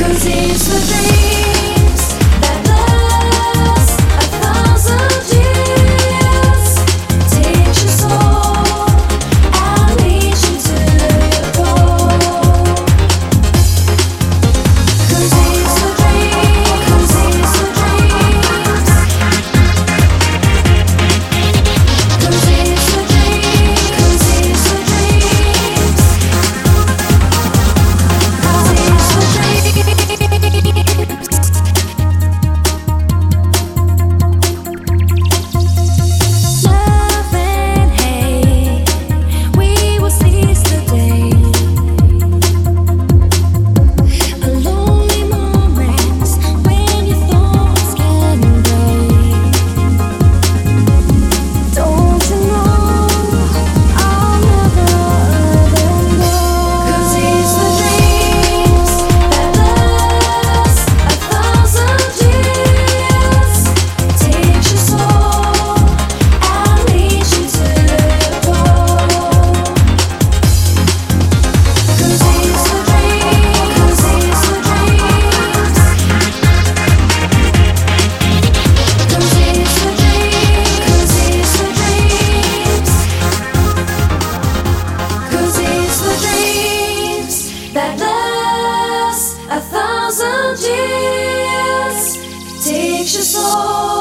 it's the dreams that last 1,000 years. Takes your soul and leads you to your goal. 'Cause it's the dreams. 'Cause it's the dreams. 'Cause it's the dreams. 'Cause it's the dreams. 'Cause it's the Love and hate, we will seize the day. A lonely moments when your thoughts can break. Don't you know I'll never let go? 'Cause it's the dreams that last 1,000 years. Takes your soul and leads you to your goal. 'Cause it's the dreams. 'Cause it's the dreams. 'Cause it's the dreams. 'Cause it's the dreams. 'Cause it's the dreams that last 1,000 years. Takes your soul